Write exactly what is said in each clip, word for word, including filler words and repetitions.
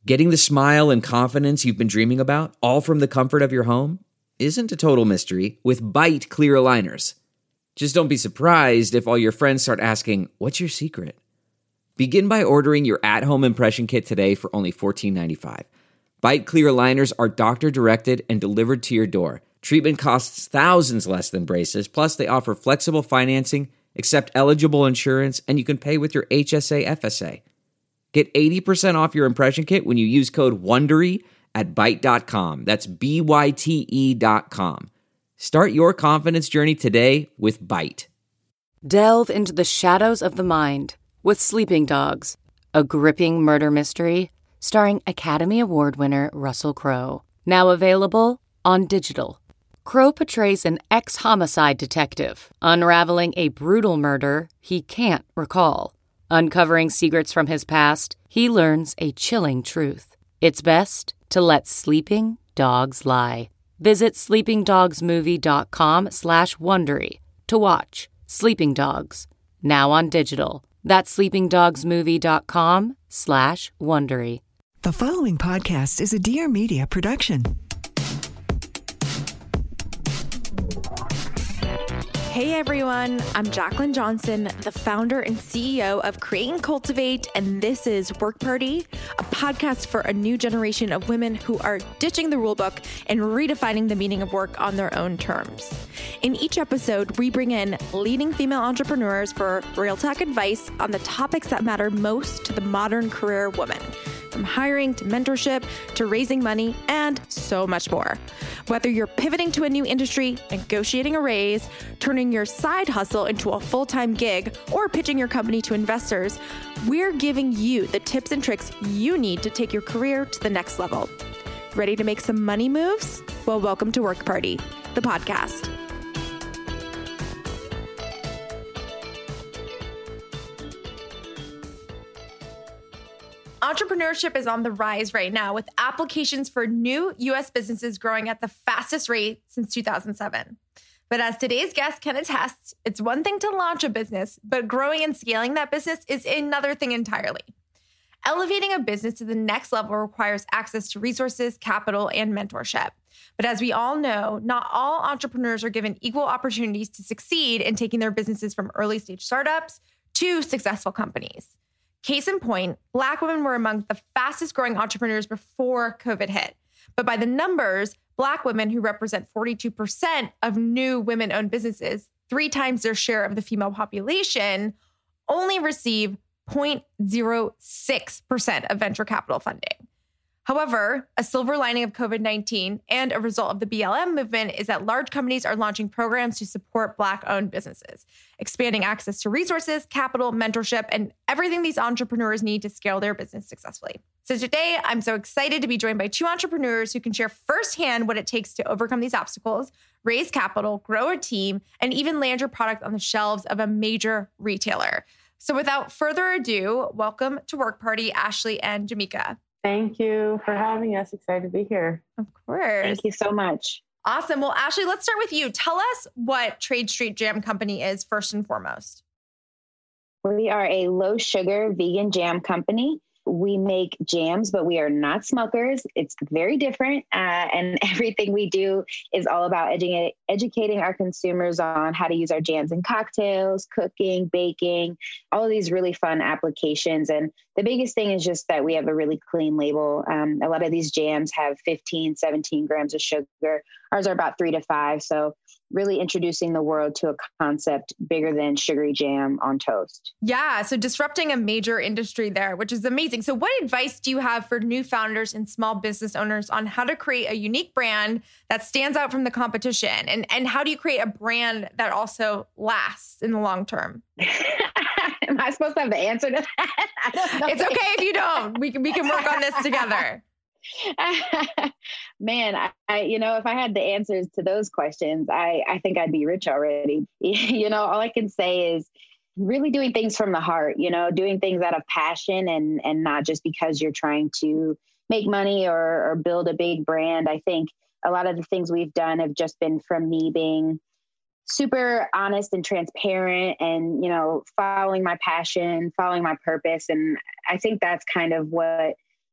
Getting the smile and confidence you've been dreaming about, all from the comfort of your home, isn't a total mystery with Bite Clear Aligners. Just don't be surprised if all your friends start asking, "What's your secret?" Begin by ordering your at-home impression kit today for only fourteen ninety-five. Bite Clear Aligners are doctor-directed and delivered to your door. Treatment costs thousands less than braces, plus they offer flexible financing, accept eligible insurance, and you can pay with your H S A F S A. Get eighty percent off your impression kit when you use code WONDERY at byte dot com. That's B Y T E dot com. Start your confidence journey today with Bite. Delve into the shadows of the mind with Sleeping Dogs, a gripping murder mystery starring Academy Award winner Russell Crowe. Now available on digital. Crowe portrays an ex-homicide detective unraveling a brutal murder he can't recall. Uncovering secrets from his past, he learns a chilling truth. It's best to let sleeping dogs lie. Visit sleepingdogsmovie.com slash Wondery to watch Sleeping Dogs, now on digital. That's sleepingdogsmovie.com slash Wondery. The following podcast is a Dear Media production. Hey everyone, I'm Jaclyn Johnson, the founder and C E O of Create and Cultivate, and this is Work Party, a podcast for a new generation of women who are ditching the rulebook and redefining the meaning of work on their own terms. In each episode, we bring in leading female entrepreneurs for real talk advice on the topics that matter most to the modern career woman, from hiring to mentorship to raising money and so much more. Whether you're pivoting to a new industry, negotiating a raise, turning your side hustle into a full-time gig, or pitching your company to investors, we're giving you the tips and tricks you need to take your career to the next level. Ready to make some money moves? Well, welcome to Work Party, the podcast. Entrepreneurship is on the rise right now, with applications for new U S businesses growing at the fastest rate since two thousand seven. But as today's guest can attest, it's one thing to launch a business, but growing and scaling that business is another thing entirely. Elevating a business to the next level requires access to resources, capital, and mentorship. But as we all know, not all entrepreneurs are given equal opportunities to succeed in taking their businesses from early stage startups to successful companies. Case in point, Black women were among the fastest growing entrepreneurs before COVID hit. But by the numbers, Black women, who represent forty-two percent of new women-owned businesses, three times their share of the female population, only receive zero point zero six percent of venture capital funding. However, a silver lining of COVID nineteen and a result of the B L M movement is that large companies are launching programs to support Black-owned businesses, expanding access to resources, capital, mentorship, and everything these entrepreneurs need to scale their business successfully. So today, I'm so excited to be joined by two entrepreneurs who can share firsthand what it takes to overcome these obstacles, raise capital, grow a team, and even land your product on the shelves of a major retailer. So without further ado, welcome to Work Party, Ashley and Jamika. Thank you for having us. Excited to be here. Of course. Thank you so much. Awesome. Well, Ashley, let's start with you. Tell us what Trade Street Jam Company is first and foremost. We are a low sugar vegan jam company. We make jams, but we are not smokers. It's very different. Uh, and everything we do is all about edu- educating our consumers on how to use our jams in cocktails, cooking, baking, all of these really fun applications. And the biggest thing is just that we have a really clean label. Um, a lot of these jams have fifteen, seventeen grams of sugar. Ours are about three to five. So really introducing the world to a concept bigger than sugary jam on toast. Yeah. So disrupting a major industry there, which is amazing. So what advice do you have for new founders and small business owners on how to create a unique brand that stands out from the competition? And, and how do you create a brand that also lasts in the long term? Am I supposed to have the answer to that? I don't know. It's okay if you don't. We can, we can work on this together. Man, I, I, you know, if I had the answers to those questions, I, I think I'd be rich already. You know, all I can say is really doing things from the heart, you know, doing things out of passion and, and not just because you're trying to make money or, or build a big brand. I think a lot of the things we've done have just been from me being super honest and transparent and, you know, following my passion, following my purpose. And I think that's kind of what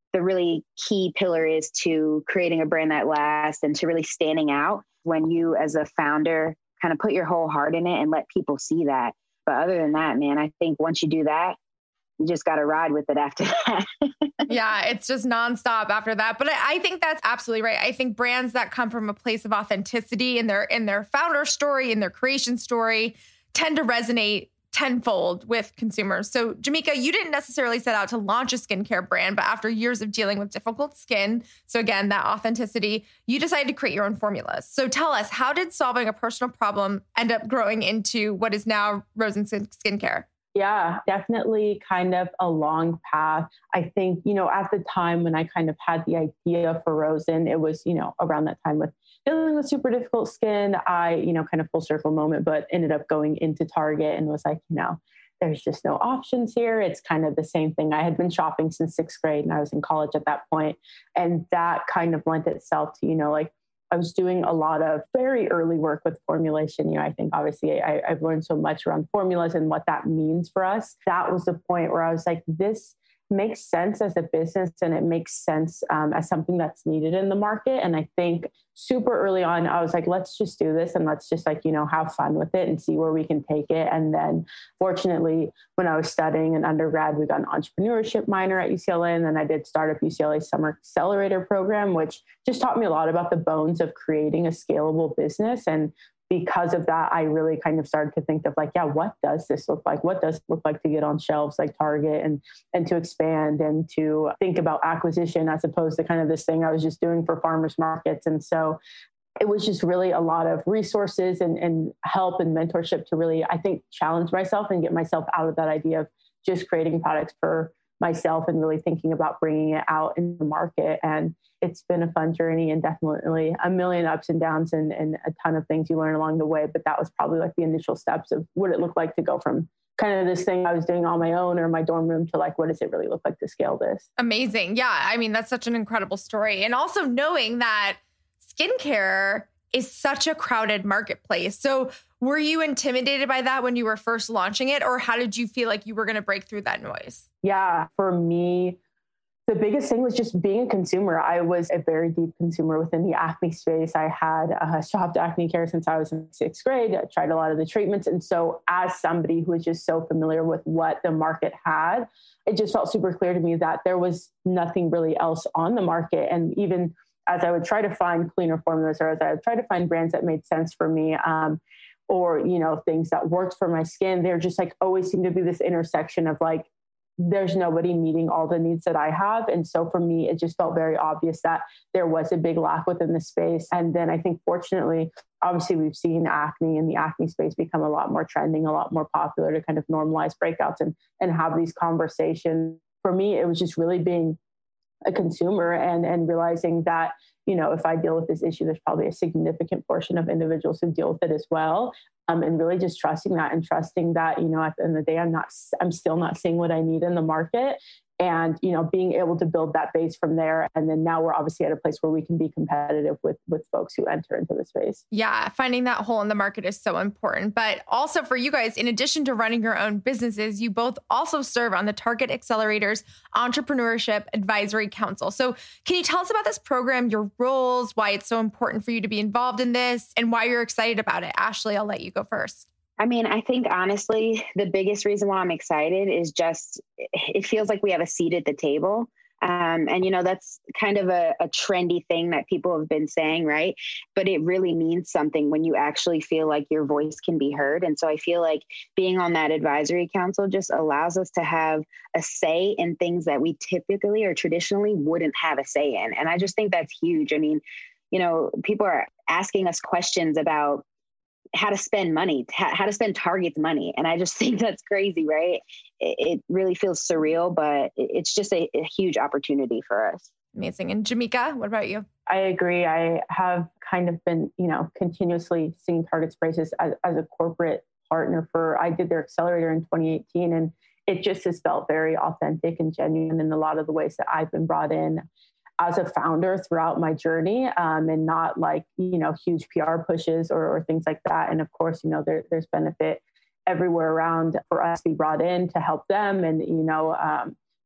the really key pillar is to creating a brand that lasts and to really standing out when you as a founder kind of put your whole heart in it and let people see that. But other than that, man, I think once you do that, you just got to ride with it after that. Yeah, it's just nonstop after that. But I, I think that's absolutely right. I think brands that come from a place of authenticity in their in their founder story, in their creation story, tend to resonate tenfold with consumers. So, Jamika, you didn't necessarily set out to launch a skincare brand, but after years of dealing with difficult skin, so again, that authenticity, you decided to create your own formulas. So tell us, how did solving a personal problem end up growing into what is now Rosen Skincare? Yeah, definitely kind of a long path. I think, you know, at the time when I kind of had the idea for Rosen, it was, you know, around that time with dealing with super difficult skin. I, you know, kind of full circle moment, but ended up going into Target and was like, you know, there's just no options here. It's kind of the same thing. I had been shopping since sixth grade and I was in college at that point. And that kind of lent itself to, you know, like, I was doing a lot of very early work with formulation. You know, I think obviously I, I've learned so much around formulas and what that means for us. That was the point where I was like, this makes sense as a business and it makes sense um, as something that's needed in the market. And I think super early on, I was like, let's just do this and let's just like, you know, have fun with it and see where we can take it. And then fortunately, when I was studying in undergrad, we got an entrepreneurship minor at U C L A. And then I did Startup U C L A Summer Accelerator program, which just taught me a lot about the bones of creating a scalable business. And because of that, I really kind of started to think of like, yeah, what does this look like? What does it look like to get on shelves like Target and, and to expand and to think about acquisition as opposed to kind of this thing I was just doing for farmers markets. And so it was just really a lot of resources and, and help and mentorship to really, I think, challenge myself and get myself out of that idea of just creating products for myself and really thinking about bringing it out in the market. And it's been a fun journey and definitely a million ups and downs and, and a ton of things you learn along the way. But that was probably like the initial steps of what it looked like to go from kind of this thing I was doing on my own or in my dorm room to like, what does it really look like to scale this? Amazing. Yeah. I mean, that's such an incredible story. And also knowing that skincare is such a crowded marketplace. So were you intimidated by that when you were first launching it? Or how did you feel like you were going to break through that noise? Yeah, for me, the biggest thing was just being a consumer. I was a very deep consumer within the acne space. I had uh, shopped acne care since I was in sixth grade. I tried a lot of the treatments. And so as somebody who was just so familiar with what the market had, it just felt super clear to me that there was nothing really else on the market. And even as I would try to find cleaner formulas or as I would try to find brands that made sense for me, um, or, you know, things that worked for my skin, there just like always seemed to be this intersection of like, there's nobody meeting all the needs that I have. And so for me, it just felt very obvious that there was a big lack within the space. And then I think fortunately, obviously we've seen acne and the acne space become a lot more trending, a lot more popular to kind of normalize breakouts and, and have these conversations. For me, it was just really being a consumer and, and realizing that, you know, if I deal with this issue, there's probably a significant portion of individuals who deal with it as well. Um, and really just trusting that and trusting that, you know, at the end of the day, I'm not, I'm still not seeing what I need in the market. And, you know, being able to build that base from there. And then now we're obviously at a place where we can be competitive with, with folks who enter into the space. Yeah. Finding that hole in the market is so important. But also for you guys, in addition to running your own businesses, you both also serve on the Target Accelerator's Entrepreneurship Advisory Council. So can you tell us about this program, your roles, why it's so important for you to be involved in this, and why you're excited about it? Ashley, I'll let you go first. I mean, I think honestly, the biggest reason why I'm excited is just, it feels like we have a seat at the table. Um, and, you know, that's kind of a, a trendy thing that people have been saying, right? But it really means something when you actually feel like your voice can be heard. And so I feel like being on that advisory council just allows us to have a say in things that we typically or traditionally wouldn't have a say in. And I just think that's huge. I mean, you know, people are asking us questions about how to spend money, how to spend Target's money. And I just think that's crazy, right? It, it really feels surreal, but it's just a, a huge opportunity for us. Amazing. And Jamika, what about you? I agree. I have kind of been, you know, continuously seeing Target's prices as, as a corporate partner for, I did their accelerator in twenty eighteen, and it just has felt very authentic and genuine in a lot of the ways that I've been brought in as a founder throughout my journey, um, and not like, you know, huge P R pushes or, or things like that. And of course, you know, there, there's benefit everywhere around for us to be brought in to help them and, you know, um,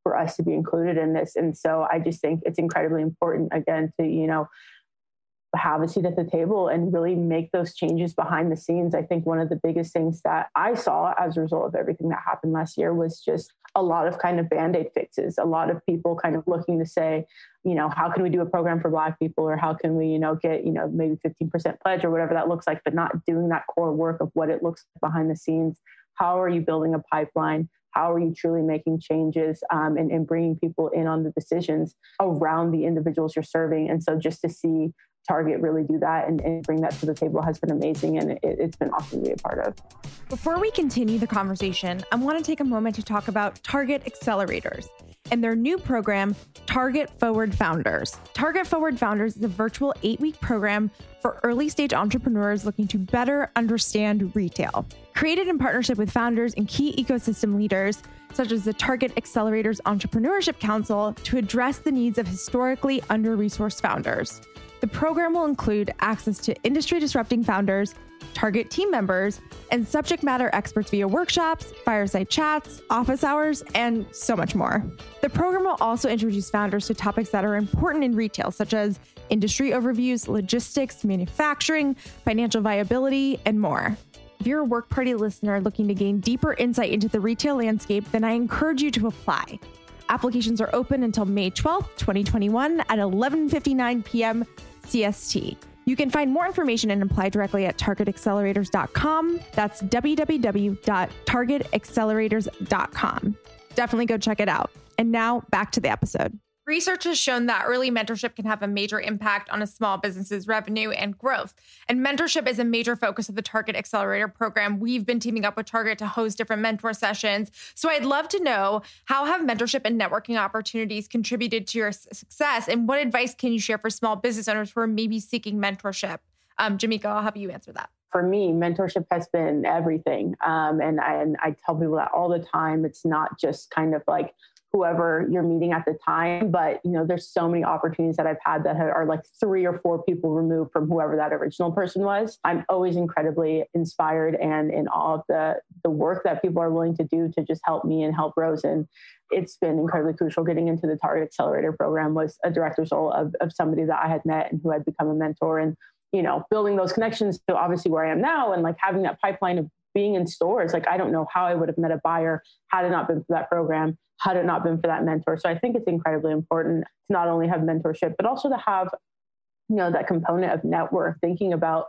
for us to be included in this. And so I just think it's incredibly important, again, to, you know, have a seat at the table and really make those changes behind the scenes. I think one of the biggest things that I saw as a result of everything that happened last year was just a lot of kind of Band-Aid fixes, a lot of people kind of looking to say, you know, how can we do a program for Black people, or how can we, you know, get, you know, maybe fifteen percent pledge or whatever that looks like, but not doing that core work of what it looks like behind the scenes. How are you building a pipeline? How are you truly making changes um, and, and bringing people in on the decisions around the individuals you're serving? And so just to see Target really do that and, and bring that to the table has been amazing, and it, it's been awesome to be a part of. Before we continue the conversation, I want to take a moment to talk about Target Accelerators and their new program, Target Forward Founders. Target Forward Founders is a virtual eight-week program for early-stage entrepreneurs looking to better understand retail. Created in partnership with founders and key ecosystem leaders, such as the Target Accelerators Entrepreneurship Council, to address the needs of historically under-resourced founders. The program will include access to industry-disrupting founders, Target team members, and subject matter experts via workshops, fireside chats, office hours, and so much more. The program will also introduce founders to topics that are important in retail, such as industry overviews, logistics, manufacturing, financial viability, and more. If you're a Work Party listener looking to gain deeper insight into the retail landscape, then I encourage you to apply. Applications are open until May twelfth, twenty twenty-one at eleven fifty-nine p.m. C S T. You can find more information and apply directly at target accelerators dot com. That's w w w dot target accelerators dot com. Definitely go check it out. And now back to the episode. Research has shown that early mentorship can have a major impact on a small business's revenue and growth. And mentorship is a major focus of the Target Accelerator program. We've been teaming up with Target to host different mentor sessions. So I'd love to know, how have mentorship and networking opportunities contributed to your success? And what advice can you share for small business owners who are maybe seeking mentorship? Um, Jamika, I'll have you answer that. For me, mentorship has been everything. Um, and, I, and I tell people that all the time. It's not just kind of like whoever you're meeting at the time, but you know, there's so many opportunities that I've had that are like three or four people removed from whoever that original person was. I'm always incredibly inspired and in awe of the, the work that people are willing to do to just help me and help Rosen. It's been incredibly crucial. Getting into the Target Accelerator program was a direct result of, of somebody that I had met and who had become a mentor, and, you know, building those connections to obviously where I am now, and like having that pipeline of being in stores. Like, I don't know how I would have met a buyer had it not been for that program, had it not been for that mentor. So I think it's incredibly important to not only have mentorship, but also to have, you know, that component of network, thinking about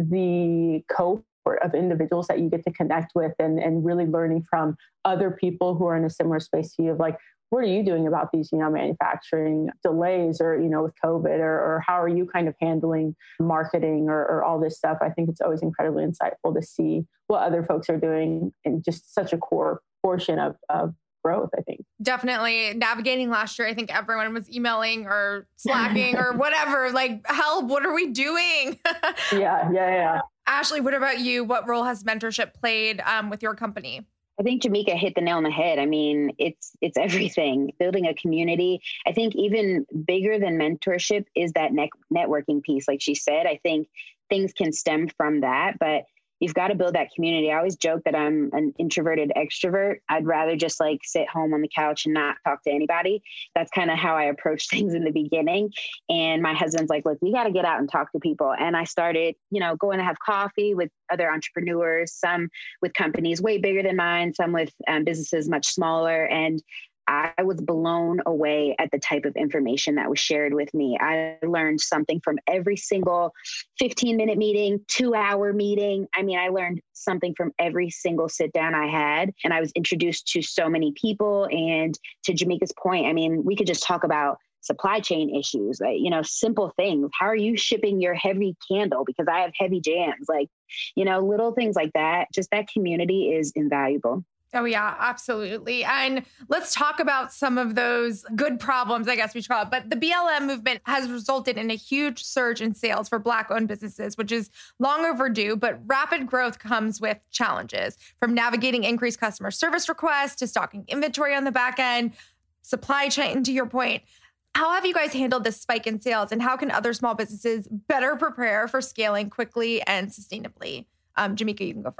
the cohort of individuals that you get to connect with, and, and really learning from other people who are in a similar space to you, of like, what are you doing about these, you know, manufacturing delays, or, you know, with COVID, or, or how are you kind of handling marketing, or, or all this stuff? I think it's always incredibly insightful to see what other folks are doing, and just such a core portion of, of growth, I think. Definitely. Navigating last year, I think everyone was emailing or slacking or whatever, like, help, what are we doing? yeah, yeah, yeah. Ashley, what about you? What role has mentorship played um, with your company? I think Jamika hit the nail on the head. I mean, it's it's everything. Building a community. I think even bigger than mentorship is that ne- networking piece. Like she said, I think things can stem from that, but you've got to build that community. I always joke that I'm an introverted extrovert. I'd rather just like sit home on the couch and not talk to anybody. That's kind of how I approached things in the beginning. And my husband's like, look, we got to get out and talk to people. And I started, you know, going to have coffee with other entrepreneurs, some with companies way bigger than mine, some with um, businesses much smaller. And I was blown away at the type of information that was shared with me. I learned something from every single fifteen minute meeting, two hour meeting. I mean, I learned something from every single sit down I had. And I was introduced to so many people. And to Jamika's point, I mean, we could just talk about supply chain issues, like, you know, simple things. How are you shipping your heavy candle? Because I have heavy jams, like, you know, little things like that. Just that community is invaluable. Oh, yeah, absolutely. And let's talk about some of those good problems, I guess we should call it. But the B L M movement has resulted in a huge surge in sales for Black-owned businesses, which is long overdue. But rapid growth comes with challenges, from navigating increased customer service requests to stocking inventory on the back end, supply chain, to your point. How have you guys handled this spike in sales, and how can other small businesses better prepare for scaling quickly and sustainably? Um, Jamika, you can go first.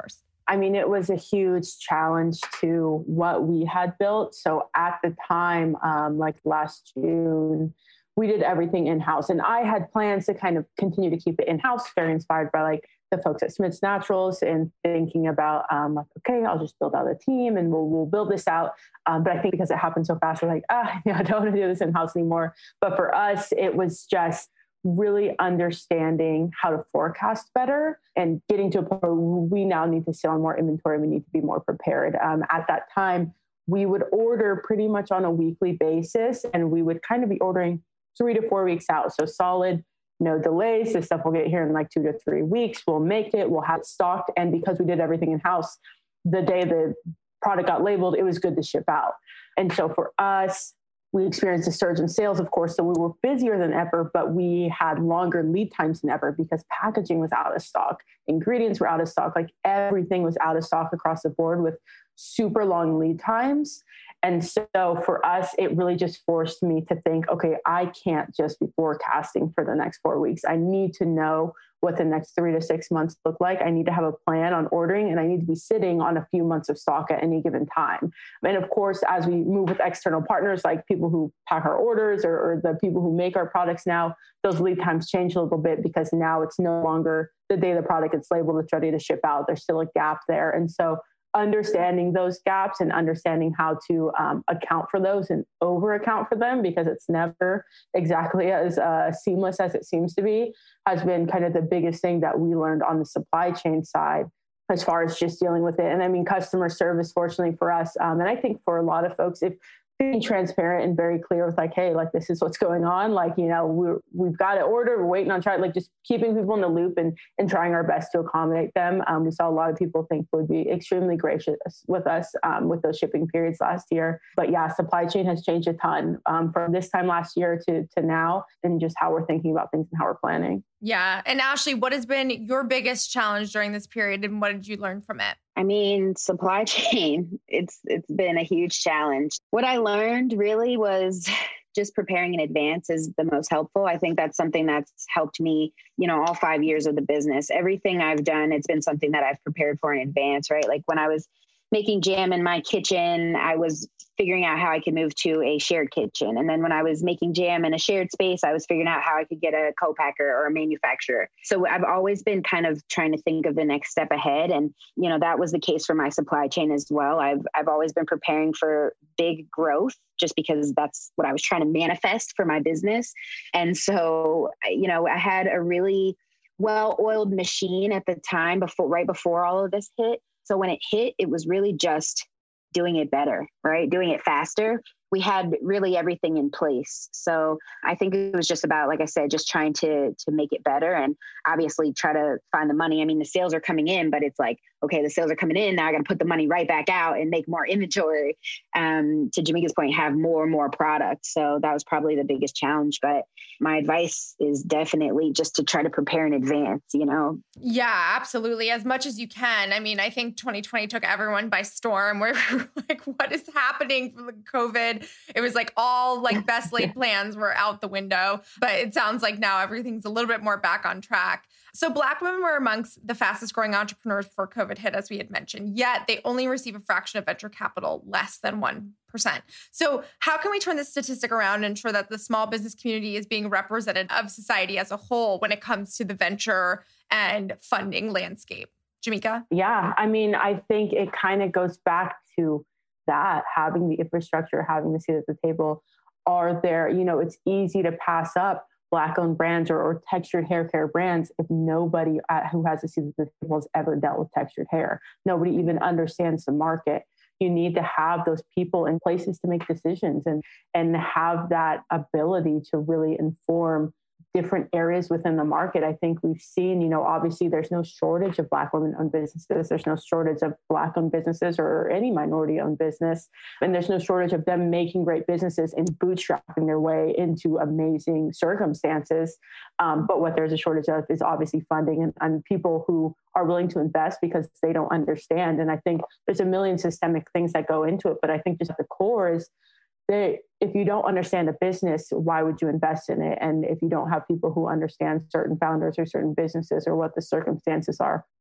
I mean, it was a huge challenge to what we had built. So at the time, um, like last June, we did everything in-house. And I had plans to kind of continue to keep it in-house, very inspired by like the folks at Smith's Naturals and thinking about, um, like, okay, I'll just build out a team and we'll, we'll build this out. Um, but I think because it happened so fast, we're like, ah, yeah, I don't want to do this in-house anymore. But for us, it was just really understanding how to forecast better and getting to a point where we now need to sit on more inventory. We need to be more prepared. Um, at that time, we would order pretty much on a weekly basis, and we would kind of be ordering three to four weeks out. So solid, no delays. This stuff will get here in like two to three weeks. We'll make it, we'll have it stocked. And because we did everything in-house, the day the product got labeled, it was good to ship out. And so for us, we experienced a surge in sales, of course, so we were busier than ever, but we had longer lead times than ever because packaging was out of stock, ingredients were out of stock, like everything was out of stock across the board with super long lead times. And so for us, it really just forced me to think, okay, I can't just be forecasting for the next four weeks. I need to know what the next three to six months look like. I need to have a plan on ordering, and I need to be sitting on a few months of stock at any given time. And of course, as we move with external partners, like people who pack our orders or, or the people who make our products now, those lead times change a little bit because now it's no longer the day the product gets labeled, it's ready to ship out. There's still a gap there. And so understanding those gaps and understanding how to um, account for those and over account for them, because it's never exactly as uh, seamless as it seems to be, has been kind of the biggest thing that we learned on the supply chain side as far as just dealing with it. And I mean, customer service, fortunately for us, um, and I think for a lot of folks, if being transparent and very clear with like, hey, like this is what's going on. Like, you know, we're, we've got it ordered, we're waiting on try, like just keeping people in the loop and, and trying our best to accommodate them. Um, we saw a lot of people think would be extremely gracious with us um, with those shipping periods last year. But yeah, supply chain has changed a ton um, from this time last year to, to now, and just how we're thinking about things and how we're planning. Yeah. And Ashley, what has been your biggest challenge during this period, and what did you learn from it? I mean, supply chain, it's it's been a huge challenge. What I learned really was just preparing in advance is the most helpful. I think that's something that's helped me, you know, all five years of the business. Everything I've done, it's been something that I've prepared for in advance, right? Like when I was making jam in my kitchen, I was figuring out how I could move to a shared kitchen. And then when I was making jam in a shared space, I was figuring out how I could get a co-packer or a manufacturer. So I've always been kind of trying to think of the next step ahead. And, you know, that was the case for my supply chain as well. I've, I've always been preparing for big growth just because that's what I was trying to manifest for my business. And so, you know, I had a really well-oiled machine at the time before, right before all of this hit. So when it hit, it was really just doing it better, right? Doing it faster. We had really everything in place. So I think it was just about, like I said, just trying to to make it better and obviously try to find the money. I mean, the sales are coming in, but it's like, okay, the sales are coming in. Now I got to put the money right back out and make more inventory. Um, to Jamaica's point, have more and more products. So that was probably the biggest challenge. But my advice is definitely just to try to prepare in advance, you know? Yeah, absolutely. As much as you can. I mean, I think twenty twenty took everyone by storm. We're like, what is happening from the COVID? It was like all like best laid plans were out the window, but it sounds like now everything's a little bit more back on track. So Black women were amongst the fastest growing entrepreneurs before COVID hit, as we had mentioned, yet they only receive a fraction of venture capital, less than one percent. So how can we turn this statistic around and ensure that the small business community is being representative of society as a whole when it comes to the venture and funding landscape? Jamaica? Yeah, I mean, I think it kind of goes back to that, having the infrastructure, having the seat at the table. Are there, you know, it's easy to pass up Black-owned brands or, or textured hair care brands if nobody at, who has a seat at the table has ever dealt with textured hair. Nobody even understands the market. You need to have those people in places to make decisions and, and have that ability to really inform different areas within the market. I think we've seen, you know, obviously there's no shortage of Black women-owned businesses. There's no shortage of Black-owned businesses or any minority-owned business. And there's no shortage of them making great businesses and bootstrapping their way into amazing circumstances. Um, but what there's a shortage of is obviously funding and, and people who are willing to invest because they don't understand. And I think there's a million systemic things that go into it. But I think just at the core is They, if you don't understand a business, why would you invest in it? And if you don't have people who understand certain founders or certain businesses or what the circumstances are,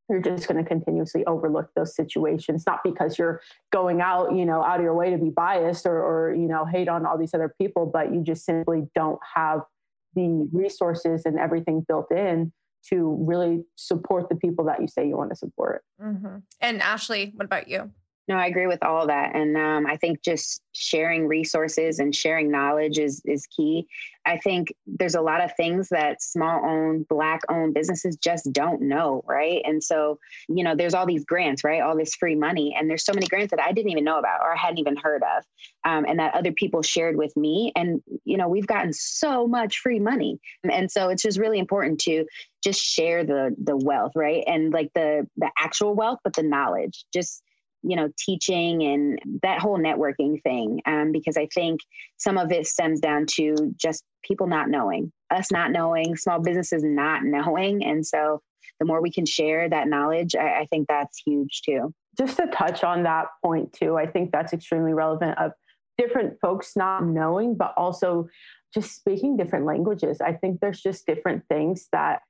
you're just going to continuously overlook those situations, not because you're going out, you know, out of your way to be biased or, or, you know, hate on all these other people, but you just simply don't have the resources and everything built in to really support the people that you say you want to support. Mm-hmm. And Ashley, what about you? No, I agree with all of that. And um, I think just sharing resources and sharing knowledge is is key. I think there's a lot of things that small owned, Black owned businesses just don't know, right? And so, you know, there's all these grants, right? All this free money. And there's so many grants that I didn't even know about or I hadn't even heard of um, and that other people shared with me. And, you know, we've gotten so much free money. And so it's just really important to just share the the wealth, right? And like the the actual wealth, but the knowledge, just you know, teaching and that whole networking thing. Um, because I think some of it stems down to just people not knowing, us not knowing, small businesses not knowing. And so the more we can share that knowledge, I, I think that's huge too. Just to touch on that point too, I think that's extremely relevant of different folks not knowing, but also just speaking different languages. I think there's just different things that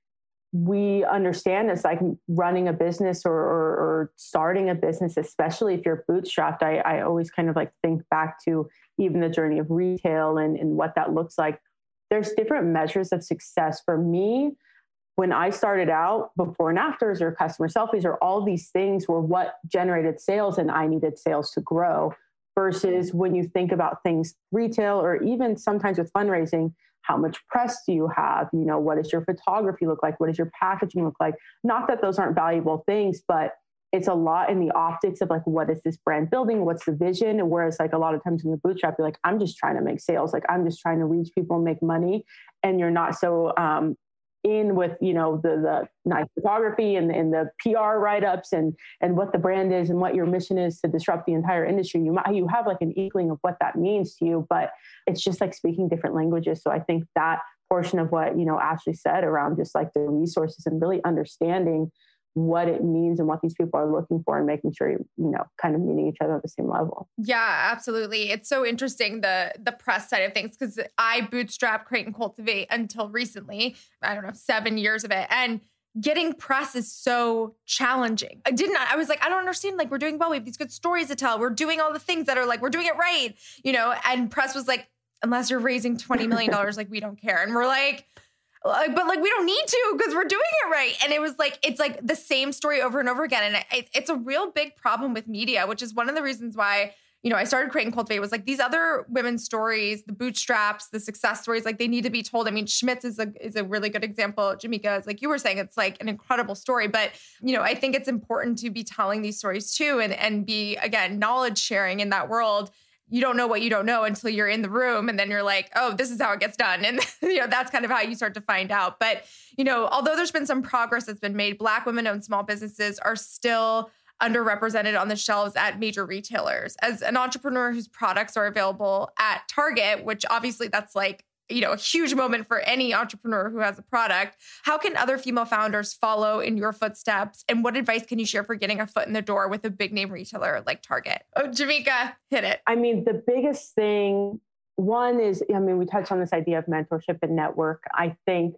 we understand as like running a business or, or, or starting a business, especially if you're bootstrapped. I, I always kind of like think back to even the journey of retail and, and what that looks like. There's different measures of success. For me, when I started out, before and afters or customer selfies or all these things were what generated sales, and I needed sales to grow. Versus when you think about things retail or even sometimes with fundraising, how much press do you have? You know, what does your photography look like? What does your packaging look like? Not that those aren't valuable things, but it's a lot in the optics of like, what is this brand building? What's the vision? And whereas like a lot of times when you're bootstrap, you're like, I'm just trying to make sales. Like I'm just trying to reach people and make money. And you're not so um, in with, you know, the the nice photography and, and the P R write-ups and and what the brand is and what your mission is to disrupt the entire industry. You might you have like an inkling of what that means to you, but it's just like speaking different languages. So I think that portion of what, you know, Ashley said around just like the resources and really understanding what it means and what these people are looking for and making sure you're, you know, kind of meeting each other at the same level. Yeah, absolutely. It's so interesting, the the press side of things, because I bootstrapped Create and Cultivate until recently. I don't know, seven years of it. And getting press is so challenging. I didn't, I was like, I don't understand. Like, we're doing well. We have these good stories to tell. We're doing all the things that are like, we're doing it right. You know, and press was like, unless you're raising twenty million dollars, like, we don't care. And we're like, Like, but like, we don't need to because we're doing it right. And it was like, it's like the same story over and over again. And it, it's a real big problem with media, which is one of the reasons why, you know, I started Create and Cultivate. Was like these other women's stories, the bootstraps, the success stories, like they need to be told. I mean, Schmitz is a, is a really good example. Jamika, is like you were saying, it's like an incredible story, but you know, I think it's important to be telling these stories too. And, and be, again, knowledge sharing in that world. You don't know what you don't know until you're in the room. And then you're like, oh, this is how it gets done. And, you know, that's kind of how you start to find out. But, you know, although there's been some progress that's been made, Black women-owned small businesses are still underrepresented on the shelves at major retailers. As an entrepreneur whose products are available at Target, which obviously that's like, you know, a huge moment for any entrepreneur who has a product. How can other female founders follow in your footsteps? And what advice can you share for getting a foot in the door with a big name retailer like Target? Oh, Jamika, hit it. I mean, the biggest thing, one is, I mean, we touched on this idea of mentorship and network. I think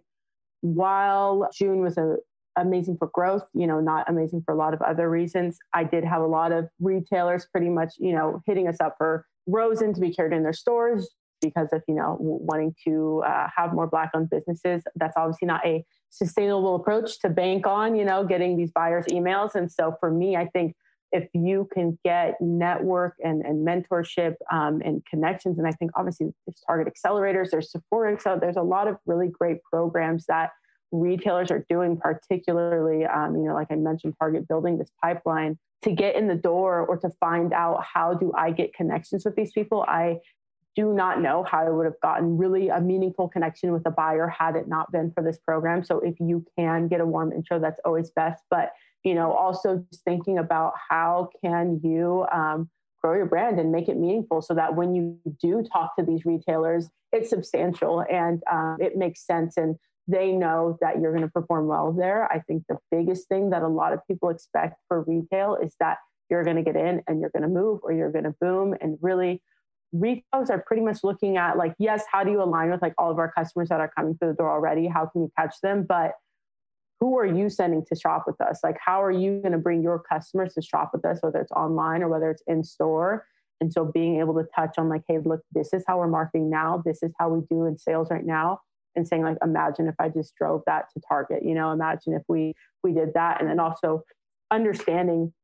while June was a, amazing for growth, you know, not amazing for a lot of other reasons, I did have a lot of retailers pretty much, you know, hitting us up for Rosen to be carried in their stores, because of, you know, wanting to uh, have more Black-owned businesses. That's obviously not a sustainable approach to bank on, you know, getting these buyers' emails. And so for me, I think if you can get network and, and mentorship um, and connections, and I think obviously there's Target accelerators, there's Sephora accelerators, there's a lot of really great programs that retailers are doing, particularly, um, you know, like I mentioned, Target building this pipeline to get in the door or to find out how do I get connections with these people. I do not know how I would have gotten really a meaningful connection with a buyer had it not been for this program. So if you can get a warm intro, that's always best. But, you know, also just thinking about how can you um, grow your brand and make it meaningful so that when you do talk to these retailers, it's substantial and um, it makes sense. And they know that you're going to perform well there. I think the biggest thing that a lot of people expect for retail is that you're going to get in and you're going to move or you're going to boom. And really, retailers are pretty much looking at like, yes, how do you align with like all of our customers that are coming through the door already? How can you catch them? But who are you sending to shop with us? Like, how are you going to bring your customers to shop with us, whether it's online or whether it's in store? And so being able to touch on like, hey, look, this is how we're marketing now. This is how we do in sales right now. And saying like, imagine if I just drove that to Target, you know, imagine if we, we did that. And then also understanding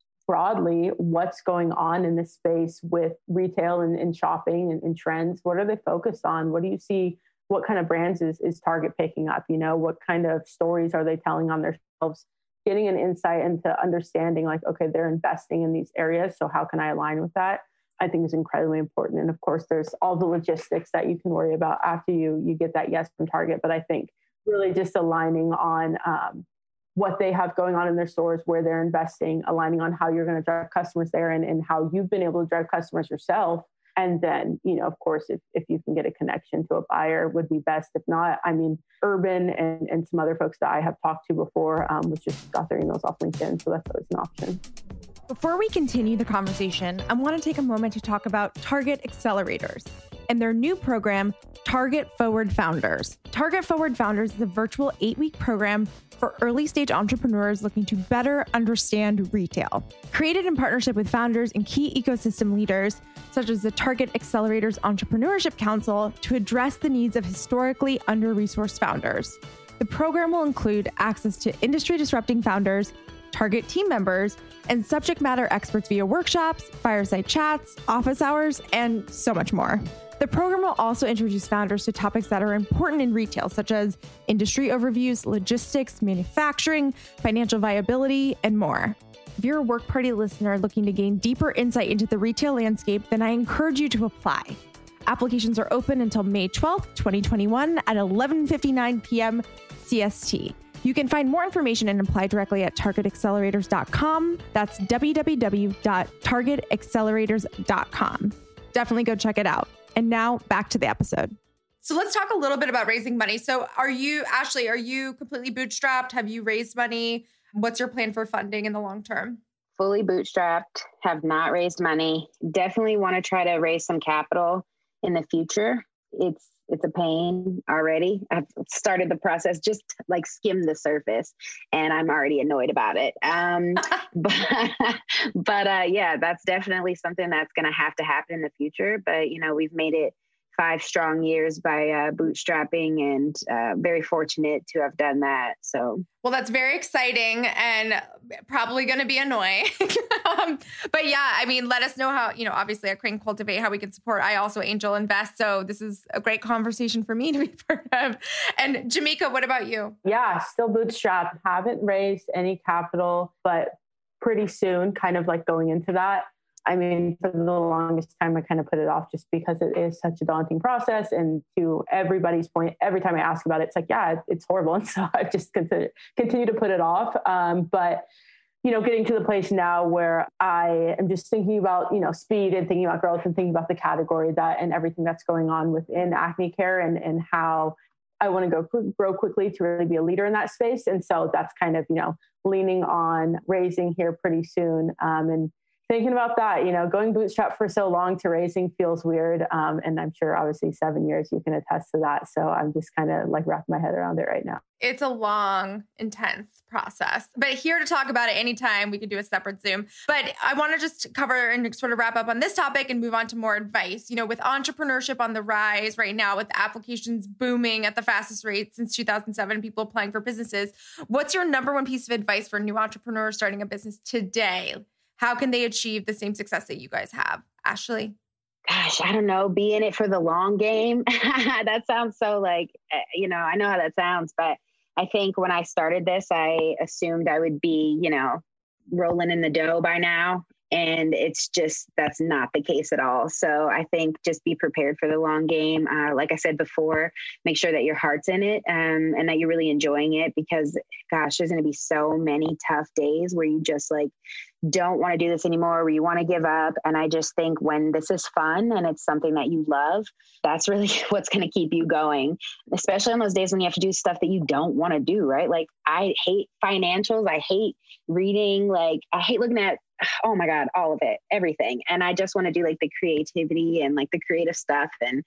broadly what's going on in this space with retail and, and shopping and, and trends. What are they focused on? What do you see? What kind of brands is, is Target picking up? You know, what kind of stories are they telling on their shelves? Getting an insight into understanding like, okay, they're investing in these areas. So how can I align with that? I think is incredibly important. And of course, there's all the logistics that you can worry about after you, you get that yes from Target. But I think really just aligning on um, what they have going on in their stores, where they're investing, aligning on how you're going to drive customers there and, and how you've been able to drive customers yourself. And then, you know, of course, if, if you can get a connection to a buyer would be best. If not, I mean, Urban and, and some other folks that I have talked to before, um, which just got their emails off LinkedIn. So that's always an option. Before we continue the conversation, I want to take a moment to talk about Target Accelerators and their new program, Target Forward Founders. Target Forward Founders is a virtual eight-week program for early-stage entrepreneurs looking to better understand retail. Created in partnership with founders and key ecosystem leaders, such as the Target Accelerators Entrepreneurship Council, to address the needs of historically under-resourced founders. The program will include access to industry-disrupting founders, Target team members, and subject matter experts via workshops, fireside chats, office hours, and so much more. The program will also introduce founders to topics that are important in retail, such as industry overviews, logistics, manufacturing, financial viability, and more. If you're a Work Party listener looking to gain deeper insight into the retail landscape, then I encourage you to apply. Applications are open until May twelfth, twenty twenty-one at eleven fifty-nine p.m. C S T. You can find more information and apply directly at target accelerators dot com. That's w w w dot target accelerators dot com. Definitely go check it out. And now back to the episode. So let's talk a little bit about raising money. So are you, Ashley, are you completely bootstrapped? Have you raised money? What's your plan for funding in the long term? Fully bootstrapped, have not raised money. Definitely want to try to raise some capital in the future. It's It's a pain already. I've started the process, just like skim the surface, and I'm already annoyed about it. Um, but but uh, yeah, that's definitely something that's going to have to happen in the future. But, you know, we've made it five strong years by uh, bootstrapping, and uh, very fortunate to have done that. So, well, that's very exciting and probably going to be annoying. um, but yeah, I mean, let us know how, you know, obviously at Crane Cultivate, how we can support. I also angel invest. So this is a great conversation for me to be part of. And Jamaica, what about you? Yeah, still bootstrapped. Haven't raised any capital, but pretty soon, kind of like going into that. I mean, for the longest time, I kind of put it off just because it is such a daunting process. And to everybody's point, every time I ask about it, it's like, yeah, it's horrible. And so I just continue, continue to put it off. Um, but, you know, getting to the place now where I am just thinking about, you know, speed and thinking about growth and thinking about the category that and everything that's going on within acne care and, and how I want to go grow quickly to really be a leader in that space. And so that's kind of, you know, leaning on raising here pretty soon. Um, and thinking about that, you know, going bootstrap for so long to raising feels weird. Um, and I'm sure obviously seven years, you can attest to that. So I'm just kind of like wrapping my head around it right now. It's a long, intense process, but here to talk about it anytime. We could do a separate Zoom, but I want to just cover and sort of wrap up on this topic and move on to more advice. You know, with entrepreneurship on the rise right now, with applications booming at the fastest rate since two thousand seven, people applying for businesses, what's your number one piece of advice for new entrepreneurs starting a business today? How can they achieve the same success that you guys have? Ashley? Gosh, I don't know. Be in it for the long game. That sounds so like, you know, I know how that sounds, but I think when I started this, I assumed I would be, you know, rolling in the dough by now. And it's just, that's not the case at all. So I think just be prepared for the long game. Uh, like I said before, make sure that your heart's in it um, and that you're really enjoying it, because gosh, there's going to be so many tough days where you just like don't want to do this anymore, where you want to give up. And I just think when this is fun and it's something that you love, that's really what's going to keep you going, especially on those days when you have to do stuff that you don't want to do, right? Like I hate financials. I hate reading. Like I hate looking at, oh my God, all of it, everything. And I just want to do like the creativity and like the creative stuff. And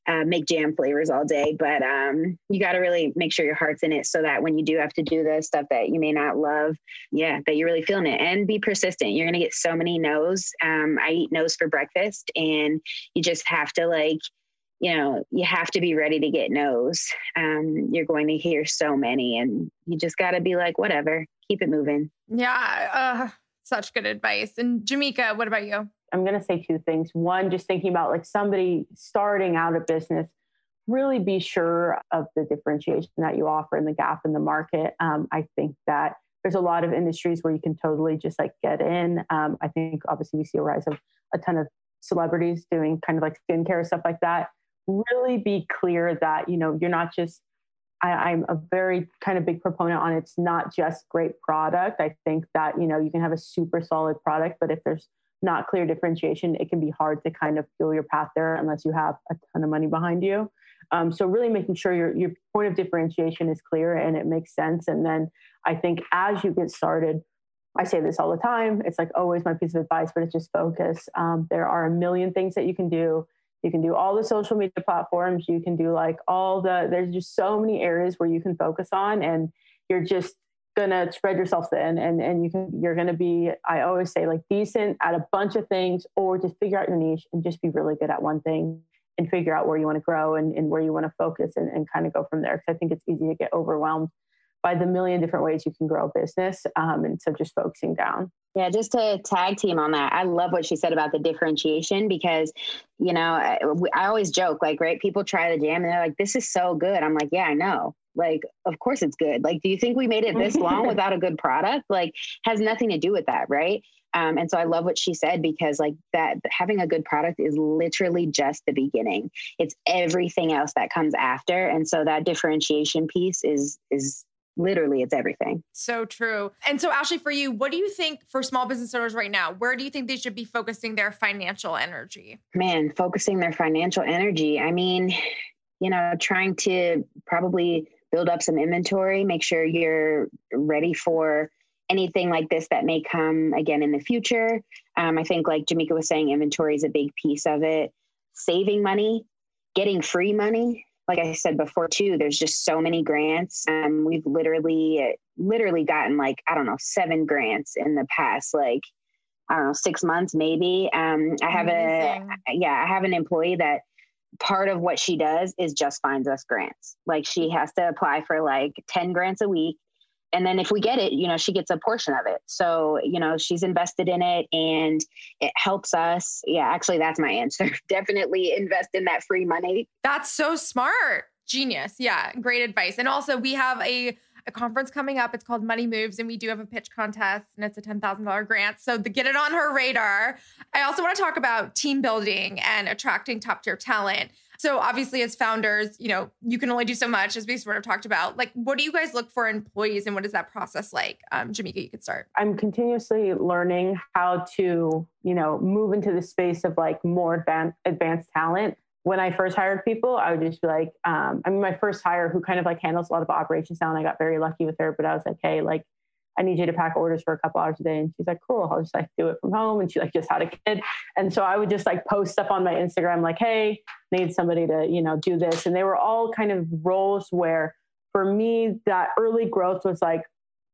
uh, make jam flavors all day, but um, you got to really make sure your heart's in it so that when you do have to do the stuff that you may not love, yeah, that you're really feeling it, and be persistent. You're going to get so many no's. Um, I eat no's for breakfast, and you just have to like, you know, you have to be ready to get no's. Um, you're going to hear so many, and you just got to be like, whatever, keep it moving. Yeah. Uh, such good advice. And Jameka, what about you? I'm going to say two things. One, just thinking about like somebody starting out a business, really be sure of the differentiation that you offer and the gap in the market. Um, I think that there's a lot of industries where you can totally just like get in. Um, I think obviously we see a rise of a ton of celebrities doing kind of like skincare, stuff like that. Really be clear that, you know, you're not just, I, I'm a very kind of big proponent on it's not just great product. I think that, you know, you can have a super solid product, but if there's not clear differentiation, it can be hard to kind of feel your path there unless you have a ton of money behind you. Um, so really making sure your, your point of differentiation is clear and it makes sense. And then I think as you get started, I say this all the time, it's like always my piece of advice, but it's just focus. Um, there are a million things that you can do. You can do all the social media platforms. You can do like all the, there's just so many areas where you can focus on, and you're just gonna spread yourself thin, and and you can you're gonna be, I always say, like decent at a bunch of things, or just figure out your niche and just be really good at one thing and figure out where you want to grow and, and where you want to focus, and, and kind of go from there. Because I think it's easy to get overwhelmed by the million different ways you can grow a business. Um, and so just focusing down. Yeah, just to tag team on that. I love what she said about the differentiation, because, you know, I, I always joke, like, right, people try the jam and they're like, this is so good. I'm like, yeah, I know. Like, of course it's good. Like, do you think we made it this long without a good product? Like, has nothing to do with that, right? Um, and so I love what she said, because like that, having a good product is literally just the beginning. It's everything else that comes after. And so that differentiation piece is, is literally, it's everything. So true. And so Ashley, for you, what do you think for small business owners right now? Where do you think they should be focusing their financial energy? Man, focusing their financial energy. I mean, you know, trying to probably build up some inventory, make sure you're ready for anything like this that may come again in the future. Um, I think like Jameka was saying, inventory is a big piece of it. Saving money, getting free money. Like I said before too, there's just so many grants. Um, we've literally, literally gotten like, I don't know, seven grants in the past, like, I don't know, six months, maybe. Um, I have Amazing. a, yeah, I have an employee that part of what she does is just finds us grants. Like she has to apply for like ten grants a week. And then if we get it, you know, she gets a portion of it. So, you know, she's invested in it and it helps us. Yeah, actually, that's my answer. Definitely invest in that free money. That's so smart. Genius. Yeah, great advice. And also we have a, a conference coming up. It's called Money Moves, and we do have a pitch contest, and it's a ten thousand dollars grant. So to get it on her radar. I also want to talk about team building and attracting top tier talent. So obviously as founders, you know, you can only do so much, as we sort of talked about. Like, what do you guys look for in employees, and what is that process like? Um, Jameka, you could start. I'm continuously learning how to, you know, move into the space of like more advanced, advanced talent. When I first hired people, I would just be like, um, I mean, my first hire who kind of like handles a lot of operations now, and I got very lucky with her, but I was like, hey, like, I need you to pack orders for a couple hours a day. And she's like, cool, I'll just like do it from home. And she like just had a kid. And so I would just like post stuff on my Instagram, like, hey, need somebody to, you know, do this. And they were all kind of roles where for me, that early growth was like,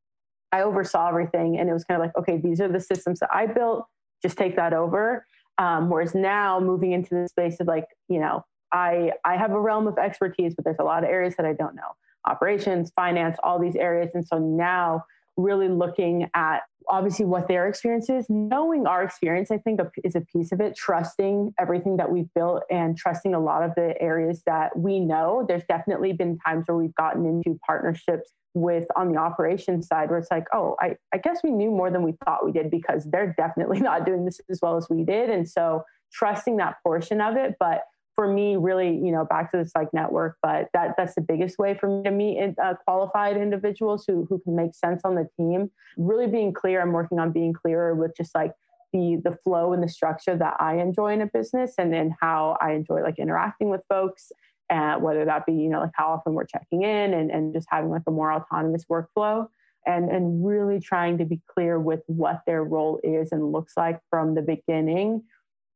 I oversaw everything. And it was kind of like, okay, these are the systems that I built, just take that over. Um, whereas now moving into the space of like, you know, I, I have a realm of expertise, but there's a lot of areas that I don't know. Operations, finance, all these areas. And so now really looking at obviously what their experience is, knowing our experience, I think is a piece of it, trusting everything that we've built and trusting a lot of the areas that we know. There's definitely been times where we've gotten into partnerships with on the operations side where it's like, oh, I, I guess we knew more than we thought we did because they're definitely not doing this as well as we did. And so trusting that portion of it. But for me, really, you know, back to this like network, but that that's the biggest way for me to meet uh, qualified individuals who who can make sense on the team. Really being clear. I'm working on being clearer with just like the the flow and the structure that I enjoy in a business, and then how I enjoy like interacting with folks, uh, whether that be, you know, like how often we're checking in and, and just having like a more autonomous workflow, and and really trying to be clear with what their role is and looks like from the beginning.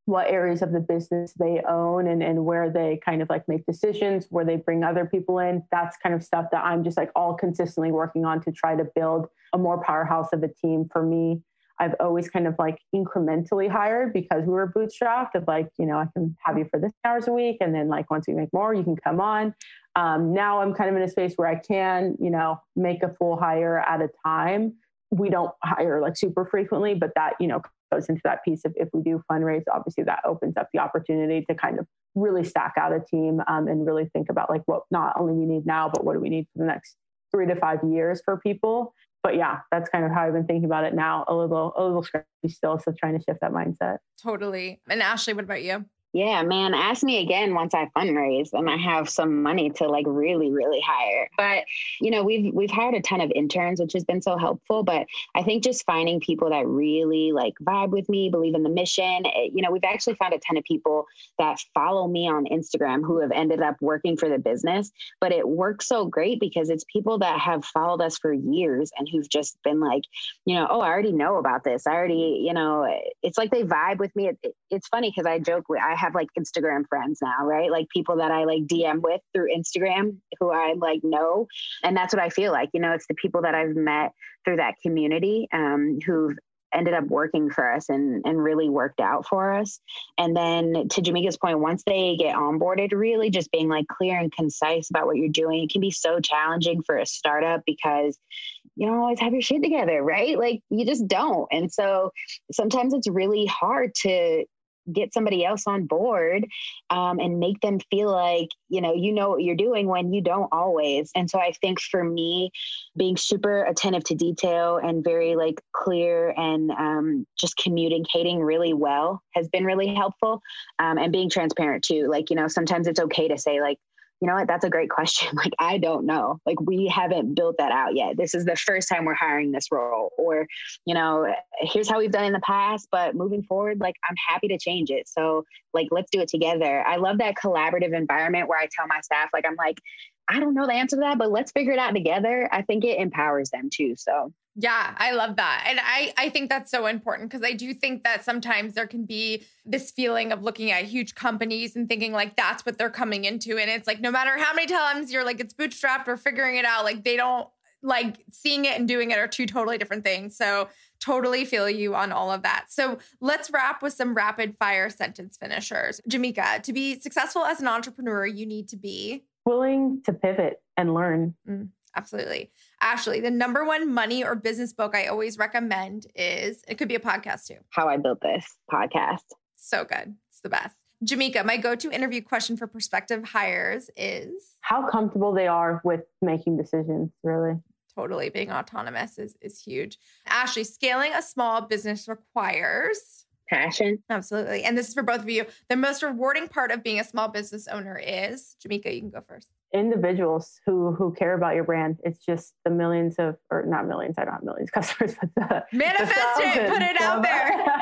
what areas of the business they own and, and where they kind of like make decisions, where they bring other people in. That's kind of stuff that I'm just like all consistently working on to try to build a more powerhouse of a team. For me, I've always kind of like incrementally hired because we were bootstrapped of like, you know, I can have you for this hours a week. And then like, once we make more, you can come on. Um, now I'm kind of in a space where I can, you know, make a full hire at a time. We don't hire like super frequently, but that, you know, goes into that piece of if we do fundraise, obviously that opens up the opportunity to kind of really stack out a team um, and really think about like what not only we need now, but what do we need for the next three to five years for people. But yeah, that's kind of how I've been thinking about it now, a little, a little scratchy still. So trying to shift that mindset. Totally. And Ashley, what about you? Yeah, man, ask me again once I fundraise and I have some money to like really, really hire. But, you know, we've we've hired a ton of interns, which has been so helpful. But I think just finding people that really like vibe with me, believe in the mission. It, you know, we've actually found a ton of people that follow me on Instagram who have ended up working for the business. But it works so great because it's people that have followed us for years and who've just been like, you know, oh, I already know about this. I already, you know, it's like they vibe with me. It, it, it's funny because I joke with, I have like Instagram friends now, right? Like people that I like D M with through Instagram who I like know. And that's what I feel like, you know, it's the people that I've met through that community um, who've ended up working for us and, and really worked out for us. And then to Jamaica's point, once they get onboarded, really just being like clear and concise about what you're doing. It can be so challenging for a startup because you don't always have your shit together, right? Like you just don't. And so sometimes it's really hard to get somebody else on board um, and make them feel like, you know, you know what you're doing when you don't always. And so I think for me, being super attentive to detail and very like clear and um, just communicating really well has been really helpful. Um, and being transparent too. Like, you know, sometimes it's okay to say like, you know what, that's a great question. Like, I don't know. Like, we haven't built that out yet. This is the first time we're hiring this role. Or, you know, here's how we've done in the past, but moving forward, like, I'm happy to change it. So, like, let's do it together. I love that collaborative environment where I tell my staff, like, I'm like, I don't know the answer to that, but let's figure it out together. I think it empowers them too. So yeah, I love that. And I, I think that's so important because I do think that sometimes there can be this feeling of looking at huge companies and thinking like that's what they're coming into. And it's like, no matter how many times you're like, it's bootstrapped or figuring it out, like they don't like seeing it and doing it are two totally different things. So totally feel you on all of that. So let's wrap with some rapid fire sentence finishers. Jamaica, to be successful as an entrepreneur, you need to be willing to pivot and learn. Mm, absolutely. Ashley, the number one money or business book I always recommend is, it could be a podcast too. How I Built This podcast. So good. It's the best. Jamaica, my go-to interview question for prospective hires is how comfortable they are with making decisions, really. Totally. Being autonomous is, is huge. Ashley, scaling a small business requires passion. Absolutely. And this is for both of you. The most rewarding part of being a small business owner is, Jamaica, you can go first. Individuals who who care about your brand. It's just the millions of, or not millions, I don't have millions of customers, but the manifest the it, put it out there.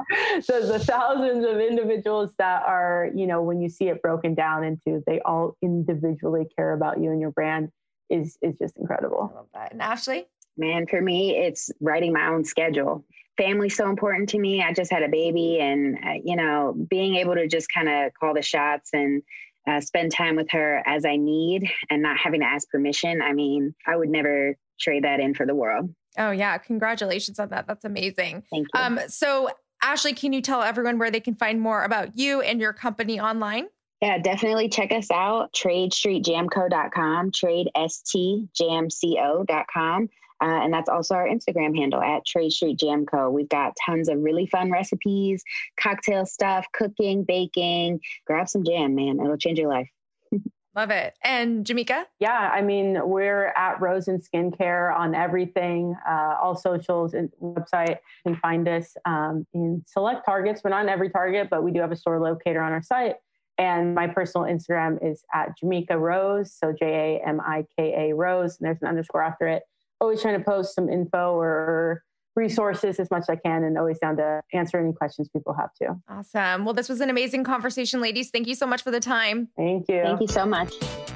So the thousands of individuals that are, you know, when you see it broken down into, they all individually care about you and your brand is is just incredible. I love that. And Ashley? Man, for me, it's writing my own schedule. Family's so important to me. I just had a baby and, uh, you know, being able to just kind of call the shots and uh, spend time with her as I need and not having to ask permission. I mean, I would never trade that in for the world. Oh, yeah. Congratulations on that. That's amazing. Thank you. Um, so, Ashley, can you tell everyone where they can find more about you and your company online? Yeah, definitely check us out. trade street jam co dot com, trade s t jam co dot com. Uh, and that's also our Instagram handle at Trade Street Jam Co. We've got tons of really fun recipes, cocktail stuff, cooking, baking. Grab some jam, man. It'll change your life. Love it. And Jamaica? Yeah, I mean, we're at Rosen Skincare on everything, uh, all socials and website. You can find us um, in select Targets. We're not in every Target, but we do have a store locator on our site. And my personal Instagram is at Jamaica Rose. So J A M I K A Rose. And there's an underscore after it. Always trying to post some info or resources as much as I can and always down to answer any questions people have too. Awesome. Well, this was an amazing conversation, ladies. Thank you so much for the time. Thank you. Thank you so much.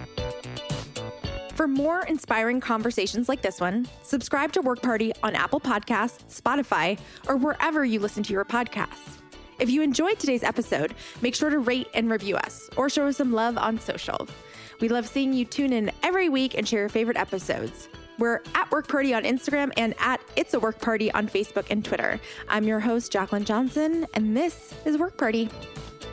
For more inspiring conversations like this one, subscribe to Work Party on Apple Podcasts, Spotify, or wherever you listen to your podcasts. If you enjoyed today's episode, make sure to rate and review us or show us some love on social. We love seeing you tune in every week and share your favorite episodes. We're at Work Party on Instagram and at It's a Work Party on Facebook and Twitter. I'm your host, Jacqueline Johnson, and this is Work Party.